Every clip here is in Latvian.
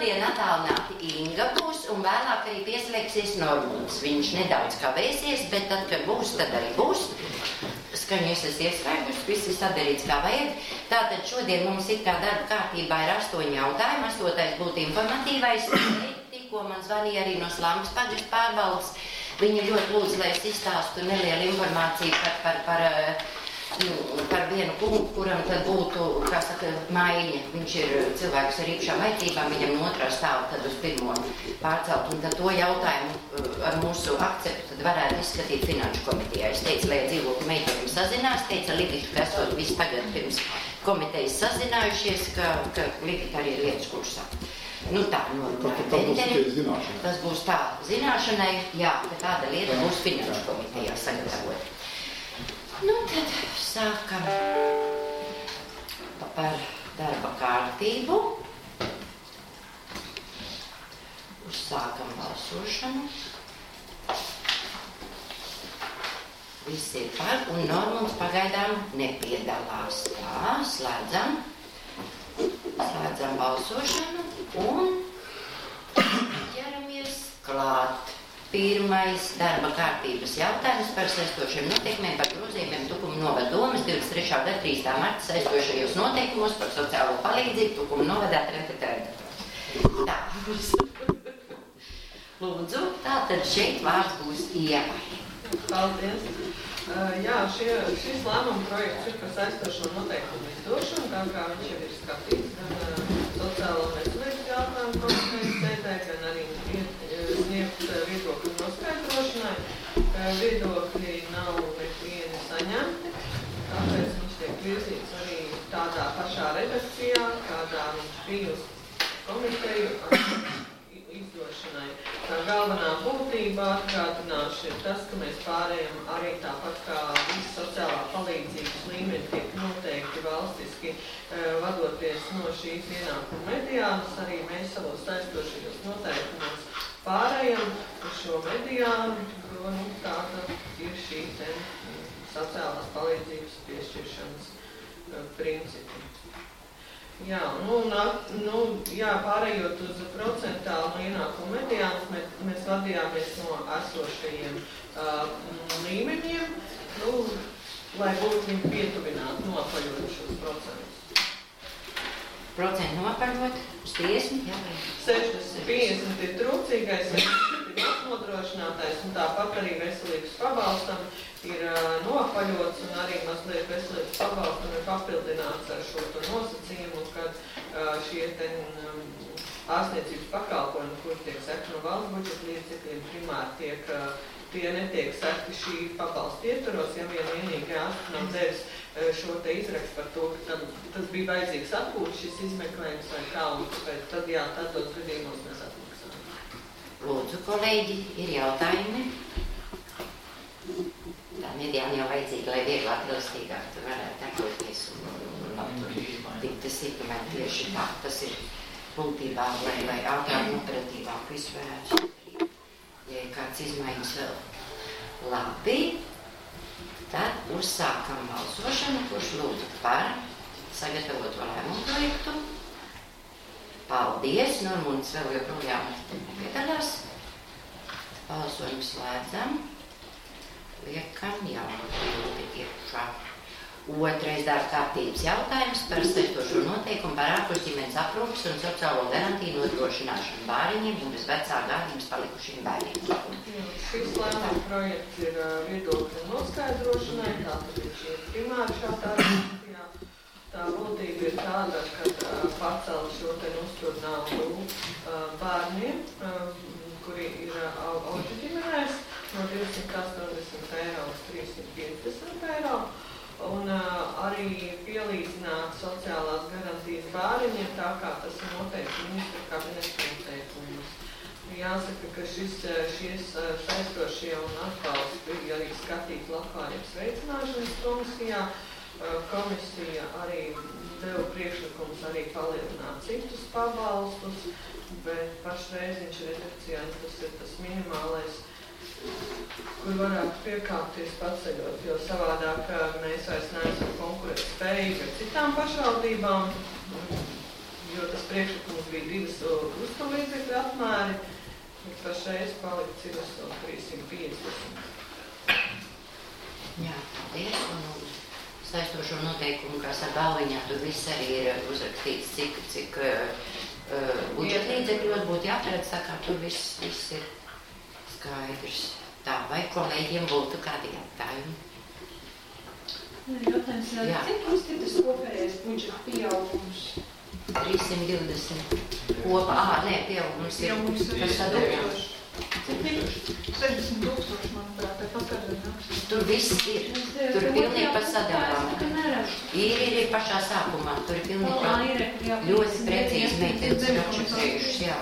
šodien attālināti Inga būs un vēlāk arī pieslēgsies Normons. Viņš nedaudz kavēsies, bet tad, kad būs, tad arī būs. Skaņu es esmu ieslēgusi, viss ir sadarīts kā vajag. Tātad šodien mums it kā darba kārtībā ir 8 jautājumi. 8. būtu informatīvais. Tikko man zvanīja arī no Slampas pagasta pārvaldes. Viņa ļoti lūdzu, lai es izstāstu nelielu informāciju par vienu kungu, kuram tad būtu, kā saka, maiņa. Viņš ir cilvēks ar īpašām vajadzībām, viņam no 2. stāva tad uz 1. pārcelt. Un tad to jautājumu ar mūsu akceptu tad varētu izskatīt Finanšu komitejā. Es teicu, lai dzīvokļu meitiem sazinās, teica Ligita, ka esot visu tagad pirms komitejas sazinājušies, ka Ligita arī ir lietas kursā. Nu tā, tas būs tā zināšanai, jā, ka tāda lieta būs Finanšu komitejā sagatavot. Nu, tad sākam par darba kārtību. Uzsākam balsošanu. Visi ir par, un Normons pagaidām nepiedalās. Tā, slēdzam balsošanu un ķeramies klāt. Pirmais darba kārtības jautājums par saistošiem noteikumiem par grozījumiem Tukuma novada domas 23. gada 3. marta saistošajos noteikumos par sociālo palīdzību Tukuma novadā Tā. Lūdzu, tātad šeit vārds būs Ievai. Paldies. Jā, šis lēmuma projekts ir par saistošo noteikumu izdošanu, kā viņš jau ir skatīts, gan sociālo veselības jautājumu komitejas sēdē, gan arī sniegt viedokļu noskaidrošanai. Viedokļi nav nevieni saņemti, tāpēc viņš tiek virzīts arī tādā pašā redakcijā, kādā viņš bija uz komiteju izdošanai. Tā galvenā būtība atgādināšu ir tas, ka mēs pārējām arī tāpat kā visi sociālā palīdzības līmeni tiek noteikti valstiski vadoties no šīs ienākuma mediānas, arī mēs savos saistošajos noteikumos pārējām uz šo mediānu, jo tāda ir šī sociālās palīdzības piešķiršanas principi. Jā, pārējot uz procentālu ienākumu mediānus, mēs vadījāmies no esošajiem līmeņiem, lai būtu viņi pietuvināti nopaļot šos procentus. Procentu nopaļot uz 50, jā? 50 ir trūcīgais, 60 ir nodrošinātais, un tāpat arī veselības pabalstam ir nopaļots, un arī mazliet veselības pabalstam ir papildināts ar šo nosacījumu, kad šie ārstniecības pakalpojumi, kur tiek sekti no valsts budžeta līdzekļiem, primāri tie netiek sekti šī pabalsta ietvaros, ja vienīgi ārsts nav devis šo te izrakstu par to, ka tas bija vajadzīgs atpūt šis izmeklējums vai kā, un tāpēc tādos gadījumos mēs atmaksājam. Lūdzu, kolēģi, ir jautājumi? Tā mediāna jau vajadzīga, lai vieglāk elastīgāk tur varētu darboties un tiktu sīkumēt tieši tā. Tas ir būtībā, lai ātrāk un operatīvāk visu varētu darīt. Ja ir kāds izmaiņas vēl. Labi. Tad uzsākam balsošanu, kurš lūdzu par sagatavoto lēmumu projektu. Paldies, Normons vēl joprojām piedalās. Balsojumu slēdzam. Liekam jautājumu iekšā. Otrais darba kārtības jautājums par saistošo noteikumu par ārpusģimenes aprūpes un sociālo garantiju nodrošināšanu bāriņiem un bez vecā gādījums palikušiem bērniem. Šis lēmuma projekts ir viedokļu noskaidrošanai, tātad ir šie primāri šādā redakcijā. Tā būtība ir tāda, ka pacelt šo te uzturnaudu bērniem, kuri ir auģu ģimenēs, no 280 eiro uz 350 eiro. Un arī pielīdzināt sociālās garantijas bāriņiem, tā kā tas ir noteikti ministra kabineta noteikumos. Jāsaka, ka šies saistošie un atbalsti bija arī skatīti labklājības veicināšanas komisijā. Komisija arī deva priekšlikumus arī palielināt citus pabalstus, bet pašreiziņš redakcijā tas ir tas minimālais, kur varētu piekāpties paceļot, jo savādāk mēs vairs neesam konkurēt spējīgi ar citām pašvaldībām, jo tas priekšlikums bija 2 uzturlīdzekļu apmēri, bet pašreiz palikts ir 350. Jā, paldies. Un saistošo noteikumu, kā saka galviņā, tur viss arī ir uzrakstīts, cik budžeta līdzekļos būtu jāparedz, tā kā tur viss ir skaidrs. Tā, vai kolēģiem būtu kādi jautājumi? Jautājums, cik mums ir tas kopējais budžeta pieaugums? 320 kopā, pieaugums ir tas sadarbības. Cik ir? 60,000, manuprāt, tā paskatās. Tur viss ir. Tur pilnīgi pa sadalām. Ir pašā sākumā. Tur ir pilnīgi ļoti precīzi meitenes ir atšifrējušas, jā.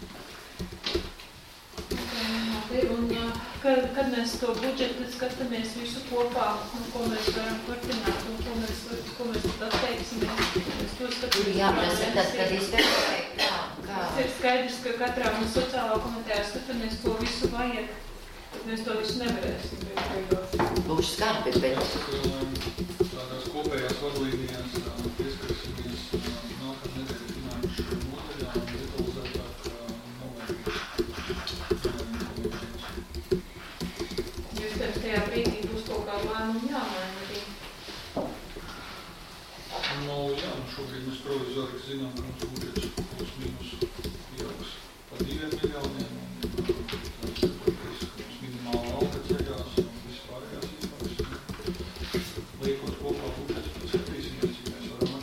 Un kad mēs to budžetu skatāmies visu kopā, un ko mēs varam turpināt, un ko mēs atteiksimies, mēs to skatāmies. Jā, tas kad izvērtē, kā. Tas ir skaidrs, ka katrā mums sociālā komitejā skatāmies, ko visu vajag, tad mēs to visu nevarēsim. Būs skarbi, bet... Tādās kopējās vadlīnijās pieskarsimies nākamā nedēļa finanšu nodaļā un detalizētāk Tajā brīdī būs kaut kā lēmumu jāmaina arī. Jā, šobrīd mēs provizoriski zinām, ka mums budžets plus mīnus pieaugs pa 2 miljoniem un mums minimāla alga ceļās un vispārējās izmaksas. Liekot kopā budžets, tad skatīsimies, ja mēs varam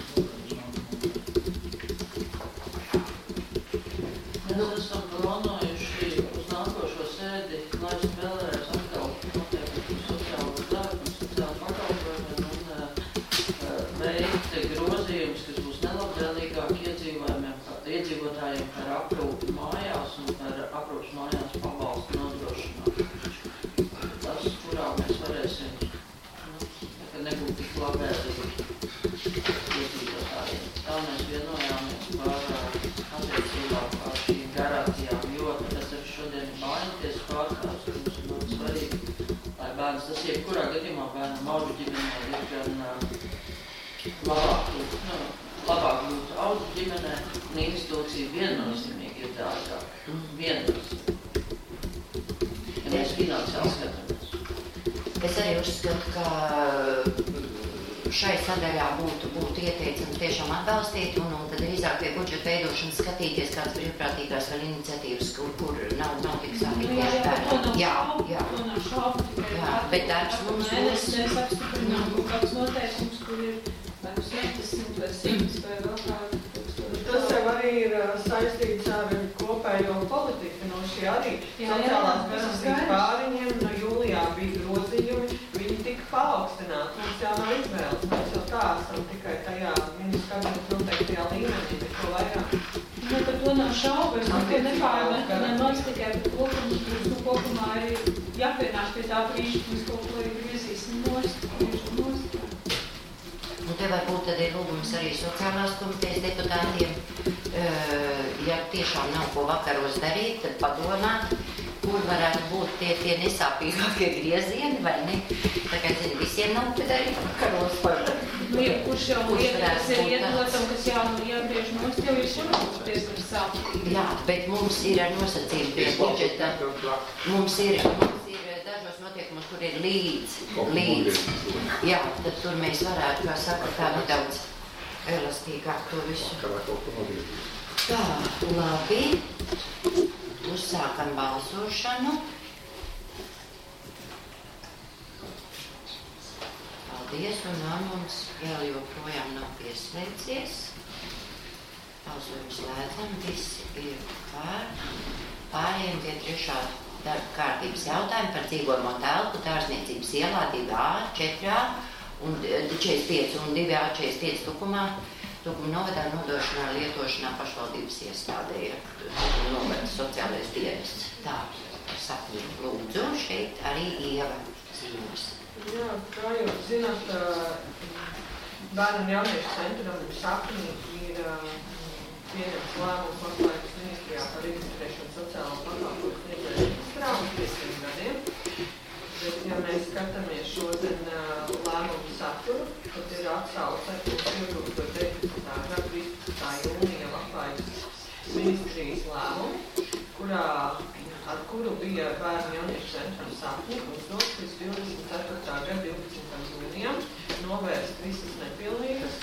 atrast. Mēs esam plānojuši uz nākošo sēdi, lai spēlēs atkal noteikti sociālo darbu, sociālo pakalpojumu un veikt grozījumus, kas būs nelabvēlīgāk iedzīvotājiem par aprūpi mājās un par aprūpas mājās pabalstu nodrošināšanu. Tas, kurā mēs varēsim, nebūt tik labvēlīgi iedzīvotājiem. Tā mēs vienojāmies par attiecībā par šīm garantijām, jo tas arī šodien ir bērnties pārkāps, ka mums ir ļoti svarīgi, lai bērns, tas jebkurā gadījumā bērnam auģu ģimenē ir gan labāk būtu auģu ģimenē, un institūcija viennozīmīgi ir dārgāk. Viennozīmīgi. Ja mēs finansiāli skatāmies. Es arī uzskatu, ka šai sadaļā būtu ieteicams tiešām atbalstīt un tad drīzāk pie budžeta veidošanas skatīties kādas brīvprātīgās vēl iniciatīvas, kur nav tik sākīgi bērni. Jā, bet darbs mums būs. Mēs apstiprinām kaut kāds noteikums, kur ir 70 vai 100 vai vēl kādu. Tas jau arī ir saistīts ar kopējo politiku no šī arī sociālās garantijas pāriņiem. No jūlijā bija grozījumi, viņi tika paaugstināti. Mums jau nav izvēles, mēs jau tā esam tikai tajā ministrs kabinetes noteiktajā līmenī, bet ko vairāk. Par to nav šaubu, es to nepārmetu, nemaz tikai par to, ka mums kopumā ir jāpienāk pie tā brīža, ka mēs kaut ko griezīsim nost. Un te varbūt tad ir lūgums arī sociālās komitejas deputātiem, ja tiešām nav ko vakaros darīt, tad padomāt, kur varētu būt tie nesāpīgākie griezieni, vai ne? Tā kā, zini, visiem nav te darīt vakaros par... Kurš jau lietas ir iedotam, kas jāgriež nost, jau ir šurūties par sāpīgi. Jā, bet mums ir ar nosacījumu pie budžeta, mums ir dažos notiekumos, kur ir līdz. Jā, tad tur mēs varētu, kā saka, tā nedaudz elastīgāk to visu. Tā, labi. Uzsākam balsošanu. Paldies, un mums vēl joprojām nav pieslēdzies. Balsojums slēdzam, visi ir pārējiem pie trešā darba kārtības jautājumu par dzīvojamo telpu Dārzniecības ielā 2A, 4A un 45 un 2A 45 Tukuma novadā nodošanā lietošanā pašvaldības iestādē novada sociālais dienests. Tā, sapņi lūdzu, šeit arī Ieva ziņos. Jā, kā jūs zināt, Bērnu un jauniešu centram sapņi ir pieņemts lēmums Labklājības ministrijā par reģistrēšanu sociālo pakalpojumu sniedzēju strāvas 5 gadiem. Bet, ja mēs skatāmies šodien lēmumu saturu, tad ir atsauce uz 2019. gada 13. ministrijas lēmumi, ar kuru bija bērnu jauniešu centra sapņi uzdots līdz 24. gada 12. jūnijam novērst visas nepilnības,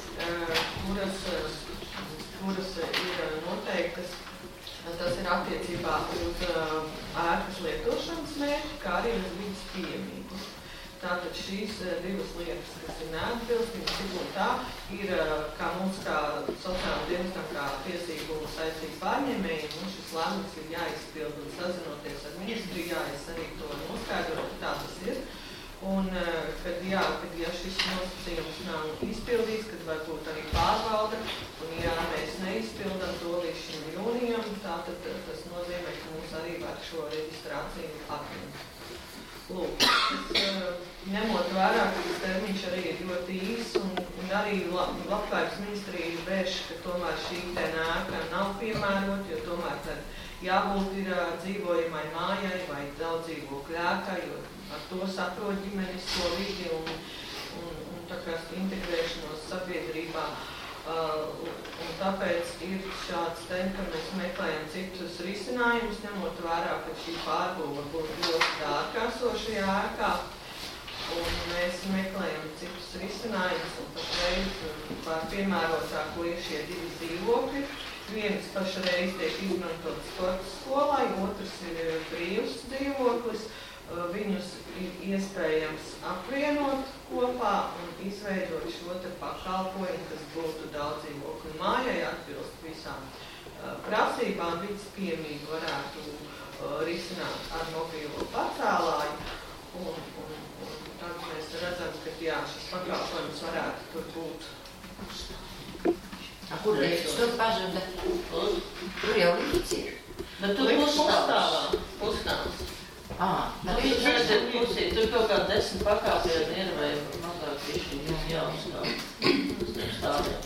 kuras ir noteiktas. Tas ir attiecībā uz ēkas lietošanas mērķi, kā arī uz vidas pieejamību. Tātad šīs divas lietas, kas ir neatbilstības, tik un tā, ir kā mums kā sociāla dienestam, kā tiesību saistību pārņēmējiem, un šis lēmums ir jāizpild un sazinoties ar ministriju, jāies arī to noskaidrot, tā tas ir. Un, kad ja šis nosacījums nav izpildīts, kad varbūt arī pārbauda, un ja mēs neizpildam to līdz šim jūnijam, tātad tas nozīmē, ka mums arī var šo reģistrāciju atņemt. Lūk, ņemot vērā, ka tas termiņš arī ir ļoti īs, un arī Labklājības ministrija vērš, ka tomēr šī ēka nav piemērota, jo tomēr tad jābūt ir dzīvojamai mājai vai daudz dzīvokļu ēkai, jo ar to saprot ģimenes to vidi un tā kā integrēšanos sabiedrībā. Un tāpēc ir šāds te, ka mēs meklējam citus risinājumus, ņemot vērā, ka šī pārbūve būs ļoti dārga esošajā ēkā. Un mēs meklējam citus risinājumus un pašreiz par piemērotāko ir šie divi dzīvokļi. Viens pašreiz tiek izmantots sporta skolai, otrs ir brīvs dzīvoklis. Viņus ir iespējams apvienot kopā un izveidot šo te pakalpojumu, kas būtu daudz dzīvokļu mājai, atbilst visām prasībām, vidas pieejamību varētu risināt ar mobilo pacēlāju. Un tad mēs redzam, ka jā, šis pakalpojums varētu tur būt. Kur liekas to pazuda? Tur jau līdz ir. Bet tur pustāvs. Tur kaut kā 10 pakāpieni ir vai mazāk višķiņi jāuzstāv.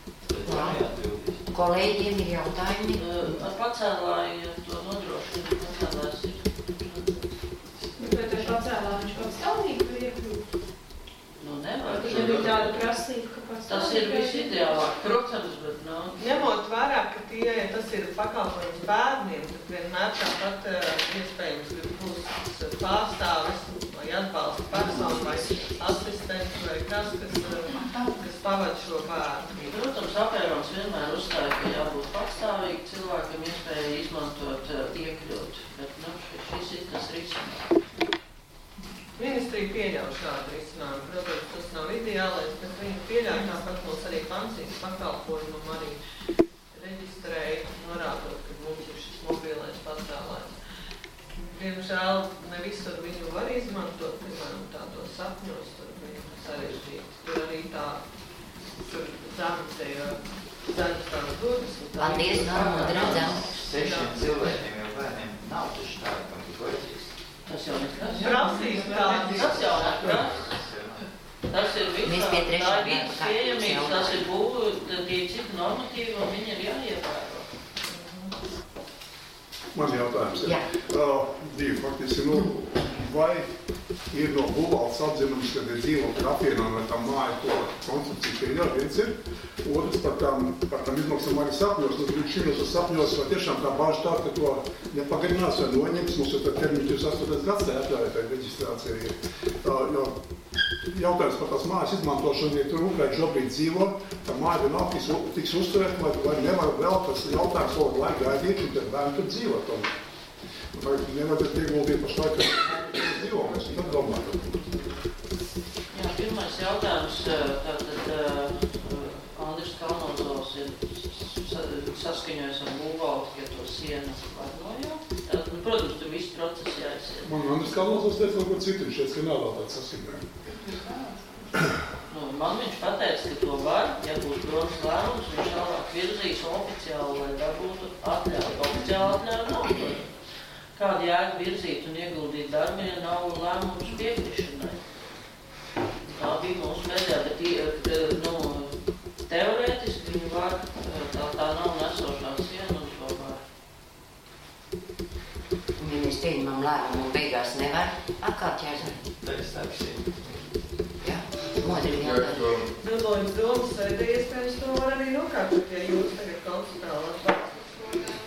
Kolēģiem ir jautājumi? Ar pacēlāju to nodrošina, pacēlājs ir. Bet ar pacēlāju viņš patstāvīgi var iekļūt? Nevar. Viņam ir tāda prasība, ka patstāvīgi. Tas ir visideālāk, protams, bet nav. Ņemot vērā, ka tas ir pakalpojums bērniem, tad vienmēr tāpat iespējams būs pārstāvis vai atbalsta persona vai asistents vai kas pavada šo bērnu. Protams, apērons vienmēr uzstāja, ka jābūt patstāvīgi cilvēkam iespēja izmantot iekļūt, bet šis ir tas risinājums. Ministrija pieļauj šādu risinājumu. Protams, tas nav ideālais, bet viņi pieļauj tāpat mums arī pansības pakalpojumam arī reģistrēja, norādot, ka mums ir šis mobilais pacēlājs. Diemžēl ne visur viņu var izmantot, piemēram, tādos sapņos, tur viņu sarežģīts. Tur arī tā, tur zemes tās durvis. Paldies, Normod, redzam. 600 cilvēkiem jau bērniem nav taču tādi, kam tik vajadzīgs. Tas jau nekas. Prasīs tādi. Tas jau nekas. Tas ir Mēs pie visā, trešā tā ir gada vidas pieejamības, tas ir tie citi normatīvi, un viņi ir jāievēro. Man jautājums ir. Jā. Divi faktiski, vai ir no būvvaldes atzinums, kad ir dzīvokļi apvienojumi, vai tā māja to konstrukciju pieļauj, viens ir. Otrs par tām izmaksām arī sapņos. Līdz šīnos sapņos vai tiešām tā bāža tā, ka to nepagarinās vai noņems. Mums ir termiņš 28. gadsē atļaujotai reģistrācija. Jautājums par tās mājas izmantošanu, ja tur Ukraiņi šobrīd dzīvo, tā māja vienalga tiks uzturēt, vai nevar vēl tas jautājums vēl laiku gaidīt, un tad bērni tur dzīvo tomēr. Tagad nevajadzētu ieguldīt pašlaik, ka dzīvo, mēs tad domājam. Jā, pirmais jautājums, tātad Andris Kalnozovs ir saskaņojis ar būvvaldi, ka to sienu varnojā. Tātad, protams, tur viss process jāiesiet. Man Andris Kalnozovs teica kaut ko citu, viņš šeit, ka nav vēl tāds saskaņojumi. Man viņš pateica, ka to var, ja būs domas lēmums, viņš tālāk virzīs oficiāli, lai dabūtu atļauju. Oficiāli atļauju nav. Kādu jēgu virzīt un ieguldīt darbu, ja nav lēmums piekrišanai. Tā bija mūsu pēdējā, bet teorētiski viņi var, tā nav nesošā siena un to var. Ja mēs pieņemam lēmumu un beigās nevar atkal ķērzēt. Jā, modri jautājumi. Bilboņas domas sēdē iespējams to var arī nokārtot, ja jūs tagad konsultāli atbalstu.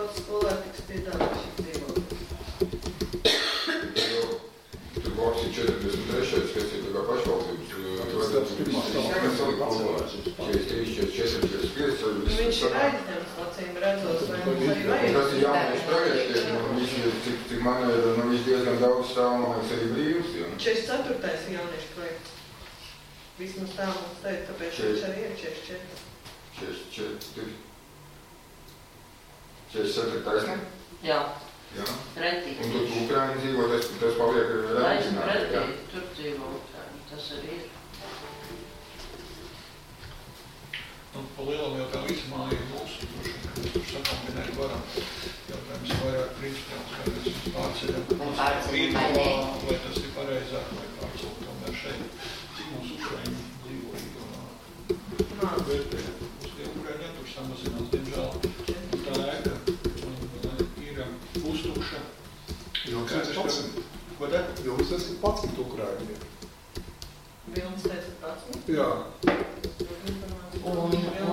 daudz skolē tiks piedāvāt šī dzīvokļi. Tur blakus ir 43, kas ir tā kā pašvaldības. Viņš ir aizņemts, acīm redzot, vai mums arī vajag. Tas ir jauniešu projekts, cik man ir, viņš diezgan daudz stāv, man liekas, arī brīvs. 44. jauniešu projekts. Vismaz tā mums teica, tāpēc viņš arī ir 44. 44 taisnē? Jā. Jā. Pretī. Un tur Ukraiņi dzīvo, tas paliek reizināti. Pretī, tur dzīvo Ukraiņi, tas arī ir. Pa lielam jau tā vismā ir mūsu, tur sakombinēt varam. Jautājums vairāk principiāls, vai mēs mums pārceļam, vai tas ir pareizāk, vai pārcelt tomēr šeit. Cik mums Ukraiņi dzīvo Igaunā? Vērtējam. Mums tie Ukraiņi tur samazinās, diemžēl. Tā ēka ir pustukša. Jums esat 11. Ko te? Jums esat 11 Ukraiņi. Vilnis teica 11? Jā. Un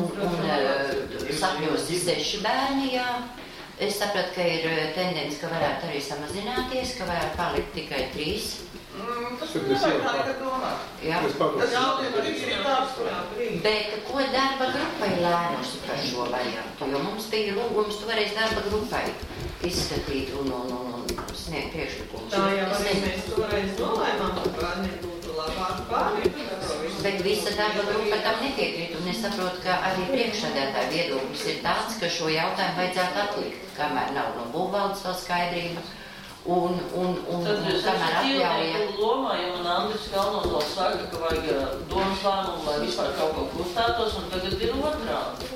sapņos 6 bērni, jā. Es sapratu, ka ir tendence, ka varētu arī samazināties, ka varētu palikt tikai 3. Tas ir nevajag tā nekad domāt. Jā. Tas jautājums arī ir tāds, Bet ko darba grupa ir lēmusi par šo variantu? Jo mums bija lūgums toreiz darba grupai izskatīt un sniegt priekšlikumus. Tā jau arī mēs toreiz nolēmām, ka bērniem būtu labāk pārīt. Bet visa darba grupa tam nepiekrīt, un es saprotu, ka arī priekšsēdētāja viedoklis ir tāds, ka šo jautājumu vajadzētu atlikt, kamēr nav no būvvaldes vēl skaidrība, un kamēr atļauja. Lomā, ja man Andris Kalnozals saka, ka vajag domas lēmumu, lai vispār kaut ko kustētos, un tagad ir otrādi.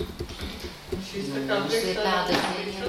Mums ir tāda ziņa,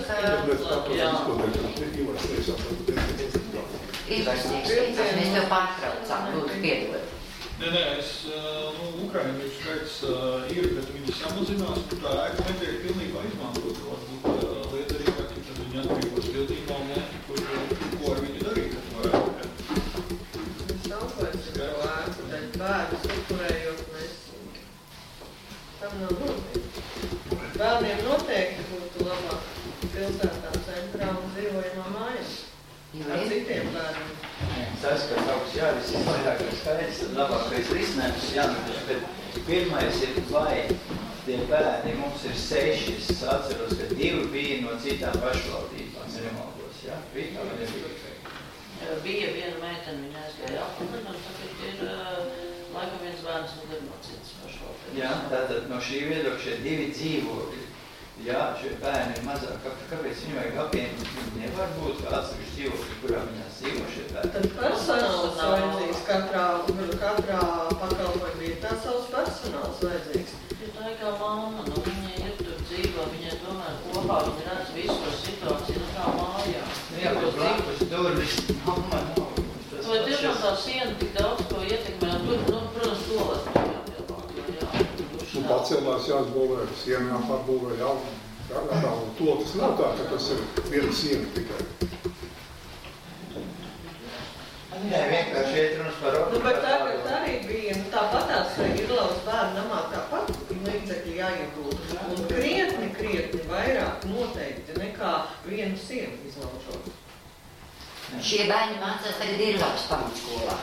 mēs tev pārtraucām, lūdzu, piedod. Nē, Ukraiņu skaits ir, bet viņi samazinās, un tā ēka netiek pilnībā izmantot. Varbūt liederīgāk, ja tad viņi atbrīvos pildījumā, ko ar viņu darīt, kad varētu. Mēs auklēsim to ēku, tad bērnus upurējot, mēs tam nav notiek. Bērniem noteikti būtu labāk pilsētā centrā un dzīvojamā mājās. Ar citiem bērniem. Tas, ka kaut kas jārisina vairāk ar skaidrs, tad labākais risinājums jānotiek, bet pirmais ir, vai tie bērni, mums ir 6, es atceros, ka 2 bija no citām pašvaldībām, nemaldos, jā? Bija tā vai nebija? Bija viena meitene, viņa aizgāja apmēr, un tagad ir laikam viens bērns un ir no citas pašvaldības. Jā, tātad no šī viedokļa šie 2 dzīvokļi. Jā, šie bērni ir mazāk. Kāpēc viņi vajag apvienot? Viņi nevar būt kā atsevišķi dzīvokļi, kurā viņās dzīvo šie bērni. Tad personāls vajadzīgs katrā pakalpojuma vietā savs personāls vajadzīgs. Ja tā ir kā mamma, viņa ir tur dzīvo, viņai tomēr kopā, viņa redz visu to situāciju, kā mājā. Jā, bet blakus durvis, mamma nav. Vai tiešām tā siena tik daudz ko ietekmē, protams, tolas Pacelās jāizbūvē, siena jāpārbūvē, jāgatā, un to tas nav tā, ka tas ir viena siena tikai. Nē, vienkārši iet runas par Bet tagad arī bija, tāpatās Irlavas bērnu namā tāpat līdzekļi jāiegūt. Un krietni vairāk noteikti nekā vienu sienu izlaužot. Šie bērni mācās tagad Irlavas pamatskolā.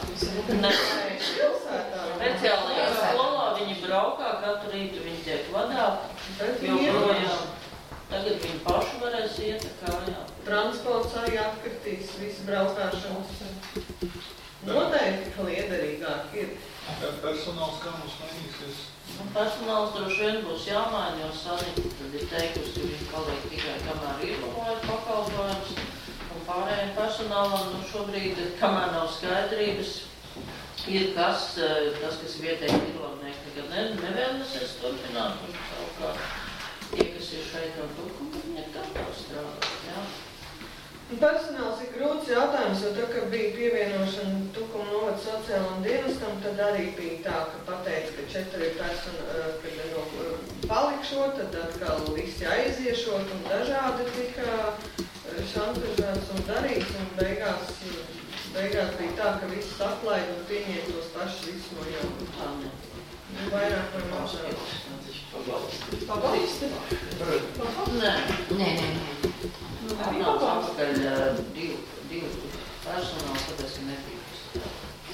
Speciālajā skolā viņi braukā, katru rītu viņi tiek vadāti, joprojām. Tagad viņi paši varēs iet kājā. Transports arī atkritīs, visu braukāšanas. Noteikti, ka liederīgāk ir. Personāls kā mums mainīsies? Personāls droši vien būs jāmaina, jo Sanita tad ir teikusi, ka viņi paliek tikai kamēr ir pakalpojums. Un pārējiem personālam šobrīd, kamēr nav skaidrības, ir tas, kas vietēji Irlavnieki nekad nevēlēsies turpināt. Un savukārt tie, kas ir šeit un Tukuma, viņi ir gatavi strādāt. Jā. Personāls ir grūts jautājums, jo tā, ka bija pievienošana Tukuma novada sociālam dienestam, tad arī bija tā, ka pateica, ka 4 personu palikšot, tad atkal visi aiziešot un dažādi tika šantažēts un darīts, un beigās bija tā, ka viss atlaid un pieņēma tos pašus visus no jauna. Vairāk vai mazāk. Pabalsti. Nē. Atnāc atpakaļ divu personālu, tāpēc, ka nebija.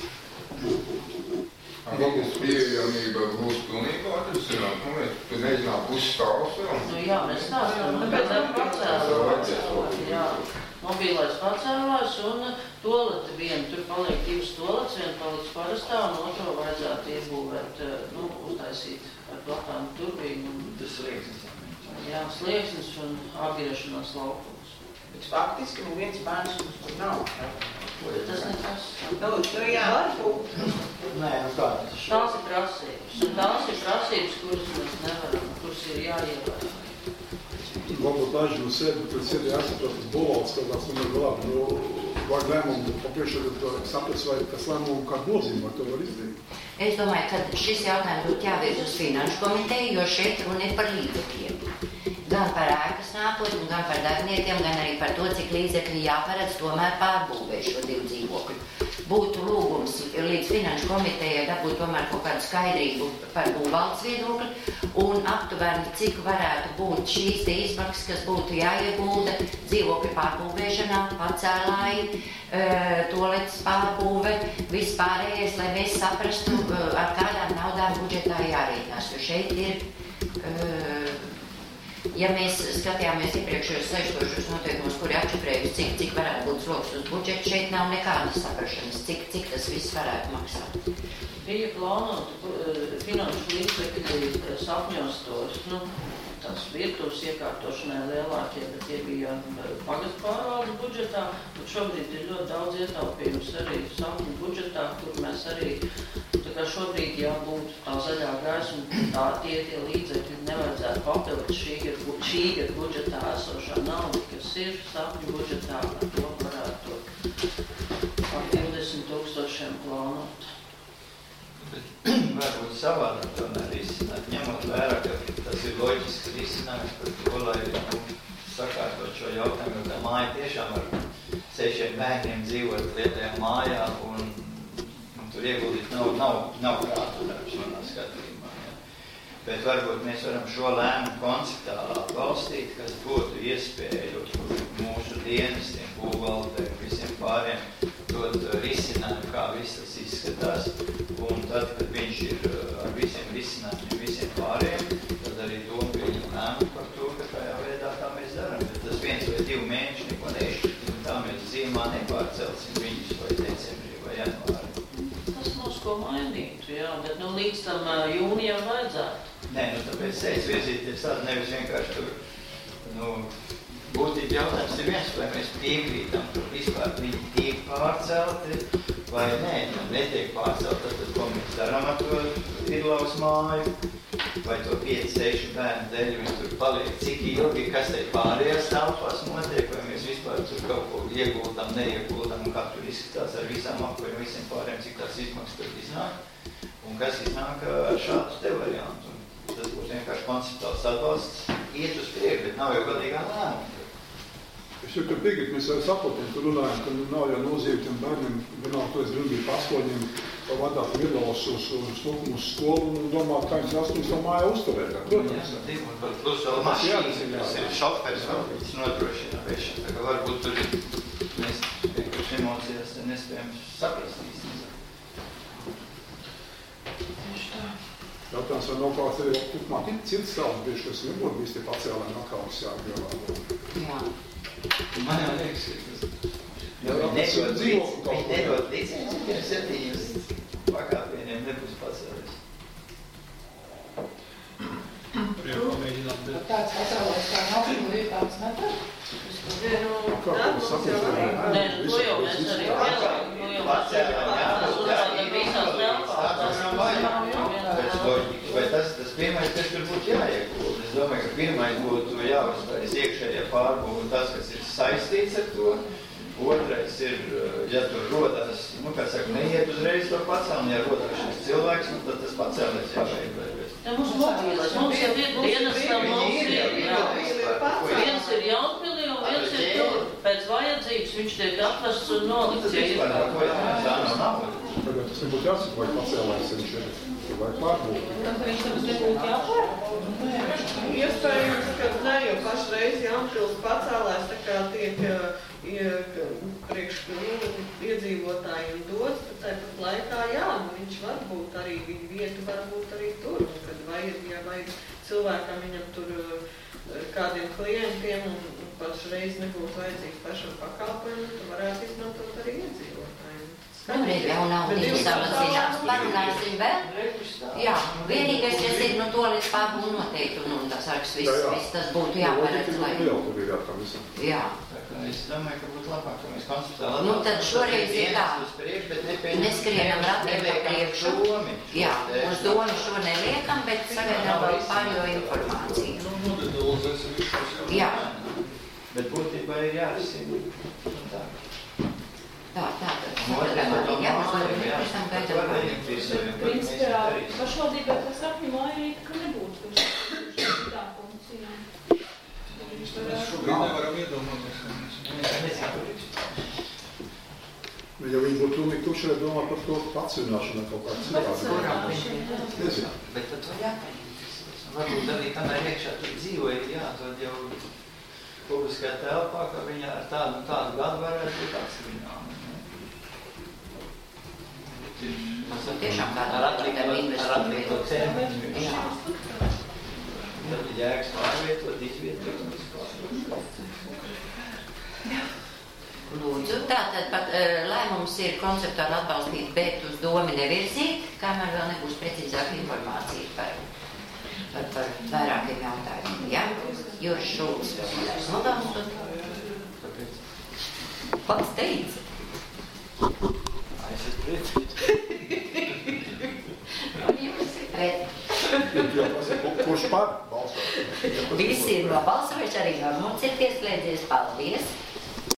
Varbūt pieejamība būs pilnībā atrisināt, tu nezināt pusstāvs vēl? Nu jā, mēs stāstam, bet ar pacēlās. Jā, mobilais pacēlās un toleti viena, tur paliek divas toletes, viena paliks parastā un otro vajadzētu iebūvēt, uztaisīt ar platām turbīnu. Tas slieksnis. Jā, slieksnis un apgriešanās laukums. Bet faktiski viens bērns mums tur nav. Tas nekas. Nu jā, varbūt. Nē, nu kā tas Tās ir prasības. Un tās ir prasības, kuras mēs nevaram, kuras ir jāievēro. Varbūt daži no sēdi, bet sēdi jāsaprot, tas bolauts kaut kāds un ir labi. Vajag lēmumu, papriekšā saprast, vai tas lēmumu kādu nozīmi, vai to var izdarīt. Es domāju, ka šis jautājums būtu jāvirz uz finanšu komiteju, jo šeit runa ir par līdzekļiem. Gan par ēkas nākotni, gan par darbiniekiem, gan arī par to, cik līdzekļi jāparedz tomēr pārbūvē šo divu dzīvokļu. Būtu lūgums līdz finanšu komitejai dabūt tomēr kaut kādu skaidrību par būvvaldes viedokli un aptuveni, cik varētu būt šīs izmaksas, kas būtu jāiegulda dzīvokļu pārbūvēšanā, pacēlāji, toaletes pārbūve, vispārējais, lai mēs saprastu, ar kādām naudām budžetā jārīkās, jo šeit ir ja mēs skatījāmies iepriekšējos saistošos noteikumus, kuri atšifrējuši, cik varētu būt sloks uz budžetu, šeit nav nekādas saprašanas, cik tas viss varētu maksāt. Bija plānot finanšu līdzekļi sapņos tos, tās virtuves iekārtošanai lielākie, bet tie bija pagastu pārvaldes budžetā, bet šobrīd ir ļoti daudz ietaupījums arī sapņu budžetā, kur mēs arī, tā kā šobrīd jābūt tā zaļā gaisma, tie līdzekļi nevajadzētu papildīt šī gada budžetā esošā nauda, kas ir sapņu budžetā, ar to varētu par 20,000 plānot. Varbūt savādāk tomēr izsināt, ņemot vērā, ka tas ir loģiski risinājums par to, lai sakārtot šo jautājumu, jo tā māja tiešām ar 6 bērniem dzīvot lietajā mājā un tur ieguldīt nav prātu darbs manā skatījumā. Ja. Bet varbūt mēs varam šo lēmumu konceptuāli atbalstīt, kas būtu iespēju mūsu dienestiem, būvvaldēm, visiem pāriem dot risinājumu, kā viss tas izskatās. Un tad, kad viņš ir ar visiem risinājumiem, visiem pāriem, tad arī doma pieņem lēmumu par to, ka tajā veidā tā mēs darām. Bet tas 1 vai 2 mēneši neko neizšķirti. Tā mēs ziemā nepārcelsim viņus vai decembrī vai janvārī. Tas mums ko mainītu, jā, bet līdz tam jūnijam vajadzētu. Nē, tāpēc teicu virzīties tādu nevis vienkārši tur, būtīgi jautājums ir viens, vai mēs piekrītam, ka vispār viņi tiek pārcelti vai nē, netiek pārcelti, tad ko mēs darām ar to Irlavas māju, vai to 5-6 bērnu dēļ viņi tur paliek, cik ilgi, kas te pārējās telpās notiek, vai mēs vispār tur kaut ko ieguldam, neieguldam, un kā tur izskatās ar visām apkoļiem, visiem pārējiem, cik tās izmaksas tur iznāk, un kas iznāk ar šādus te variantu. Tas būs vienkārši konceptuāls atbalsts, iet uz priekšu, bet nav jau godīgā lēmuma. Es jau tur piekrītu, mēs arī saprotam, ka runājam, ka nav jau nozīme tiem bērniem, vienalga to es gribu paskoļiem, vadāt Mirlavas uz skolu un domāt, kā viņas astuņas to mājā uzturēt. Protams. Plus vēl mašīna, kas ir šoferis, vēl viņas nodrošina vešana. Tā kā varbūt tur mēs vienkārši emocijas nespējam saprast īstenībā. Jautājums, vai nav kāds arī turpmāk cits stāvs bieži, kas nebūtu bijis tie pacēlēni atkal uz jāatgrēlā. Jā. Man jau liekas, ka viņi nedod licenci, ka 7 pakāpieniem nebūs pacēlēs. Tāds pacēlēs kā nav, ir tāds metrs. Nē, to jau mēs arī Vai tas pirmais, kas tur būtu jāiegūt? Es domāju, ka pirmais būtu jāuzstājas iekšējā pārbūve tas, kas ir saistīts ar to. Otrais ir, ja tur rodās, neiet uzreiz to pacēlni, ja rodās šis cilvēks, tad tas pacēlēs jāveidojas. Ja mums mobilais, mums jau ir dienestam, mums ir, viens ir Jaunpilī un viens ir tur. Pēc vajadzības viņš tiek atvests un nolikts, ja ir tā nav nauda. Tagad tas nebūtu jāsaka, vai pacēlēs viņš ir, vai pārbūt. Tad viņš tam nebūtu jāpār? Iespējams, ka ne, jo pašreiz Jaunpils pacēlēs tā kā tiek priekš iedzīvotājiem dots, bet tāpat laikā, jā, viņš var būt arī, viņa vieta var būt arī tur, un kad vajag, ja vajag cilvēkam viņam tur kādiem klientiem un pašreiz nebūtu vajadzīgs pašam pakalpojumam, tad varētu izmantot arī iedzīvotājiem. Nu, jau nav savas zināmas, parunāsim vēl. Jā, vienīgais, es zinu, to līdz pārbūm noteikti, un tas arks viss tas būtu jāparedz, lai... Jā. Es domāju, ka būtu labāk, ka mēs konceptuāli nu, tad šoreiz ir tā, neskrienam ratiem pa priekšu. Jā, uz domu šo neliekam, bet sagaidām vēl pārējo informāciju. Jā. Bet būtībā ir jārisina. Tā, tad. Principā, pašvaldībā tas apņemā arī, ka nebūtu šitā funkcijā. Mēs šobrīd nevaram iedomāties. Ja viņi būtu pilnīgi tuši, vai domā par to paciļināšanu kaut kā citādi. Nezinu. Bet tad to jāpaņemt. Varbūt arī kamēr iekšā tur dzīvoja, jāatrod jau publiskā telpā, ka viņa ar tādu gadu varētu būt atseviņām. Tiešām kādā ar atlikto termiņu. Jā. Tad ir jēgas pārvietot, izvietot un vispār. Lūdzu, tātad pat lēmums ir konceptuāli atbalstīt, bet uz domi nevirzīt, kamēr vēl nebūs precīzāka informācija par vairākiem jautājumiem. Ja? Juris Šulcs vēl varēs nobalstot. Pats teica. Es esmu pret. Kurš par balsot? Visi ir nobalsojuši, arī Normons ir pieslēdzies. Paldies!